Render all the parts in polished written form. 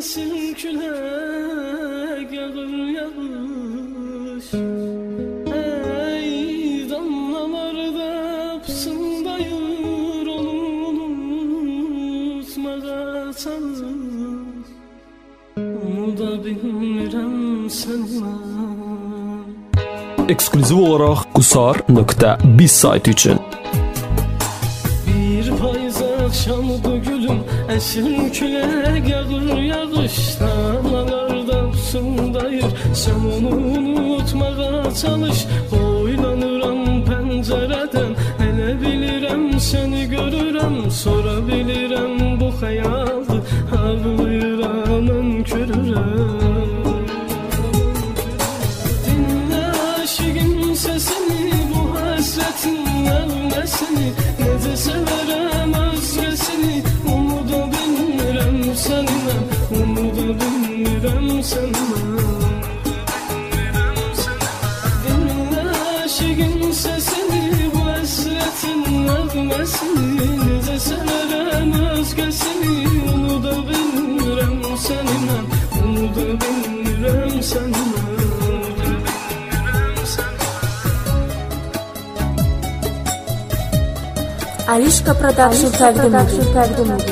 Esin külək yağır yağış, ey damlalarda pısıldayır, onu unutmağa çalış. Onu da bilmirəm səndən. Eksklüziv olarak Qusar.biz saytı için. Bir payız akşamdı gülüm, esin külək yağır yağış, damlalarda pısıldayır, sen onu unutmağa çalış. Boylanıram pəncərədən, elə bilirəm səni görürəm, sonra bilirəm bu xəyaldı, ağlayıram, önkürürəm. Dinlə aşığın səsini, bu həsrətin nəğməsini, necə sevərəm özgəsini, onu da bilmirəm səndən, onu da bilmirəm səndən. Dinlə aşığın səsini, bu həsrətin nəğməsini, necə sevərəm özgəsini, onu da bilmirəm səndən, onu da bilmirəm səndən. Alishka Production təqdim edir.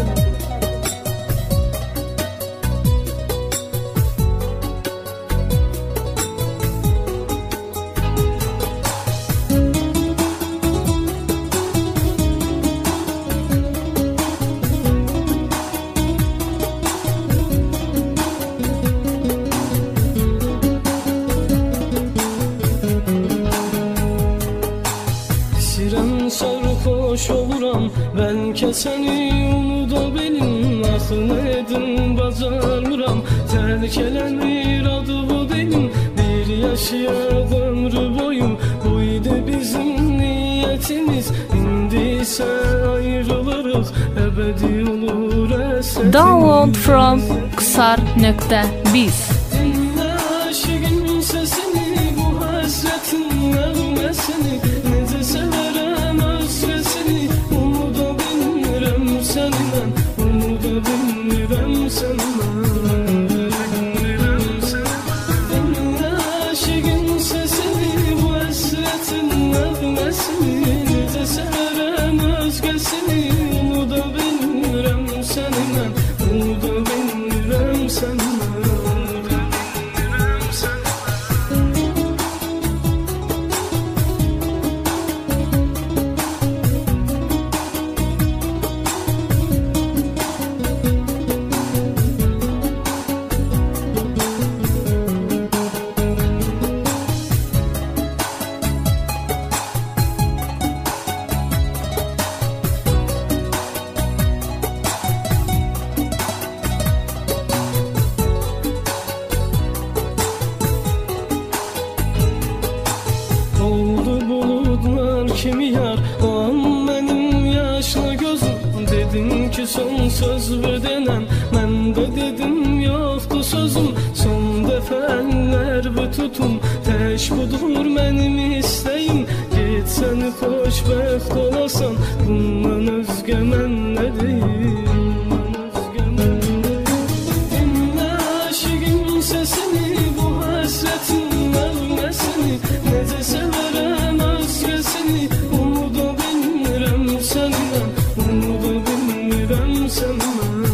Sarhoş oluram, bəlkə səni unuda bilim, axını edim, bacarmıram, tərk eləmir adı bu dilim. Bir yaşayaq ömrü boyu, bu idi bizim niyyətimiz, indi isə ayrılırıq, əbədi olur əsərimiz. Download from Qusar.biz. Dinlə aşığın səsini, bu həsrətin nəğməsini, necə sevərəm özgəsini, onu da bilmirəm səndən, onu da bilmirəm səndən. Dinlə aşığın səsini, bu həsrətin nəğməsini, necə sevərəm özgəsini, onu da bilmirəm səndən, onu da bilmirəm səndən. Oldu bulutlar kimi yar, o an mənim yaşlı gözüm, dedin ki son söz bir denən, mən də dedim yoxdur sözüm, son dəfə əllər bu tutum, tək budur mənim istəyim, get səni xoşbəxt olasan, bundan özgə mən nə deyim. Dinlə aşığın səsini, bu həsrətin nəğməsini, necə sevərəm özgəsini, onu da bilmirəm səndən, onu da bilmirəm səndən.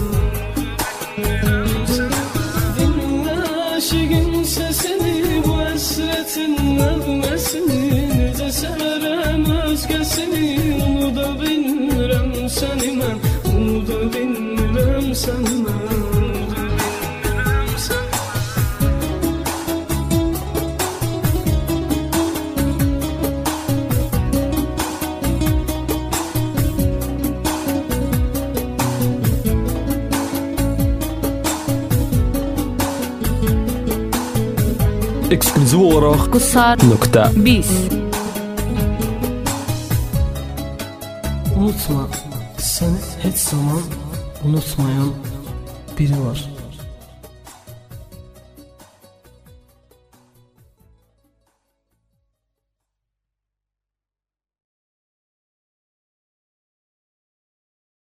Dinlə aşığın səsini, bu həsrətin nəğməsini, necə sevərəm özgəsini, onu da bilmirəm səndən, onu da bilmirəm səndən. Eksklüziv olarak Qusar.biz. Unutma, səni heç zaman unutmayan biri var.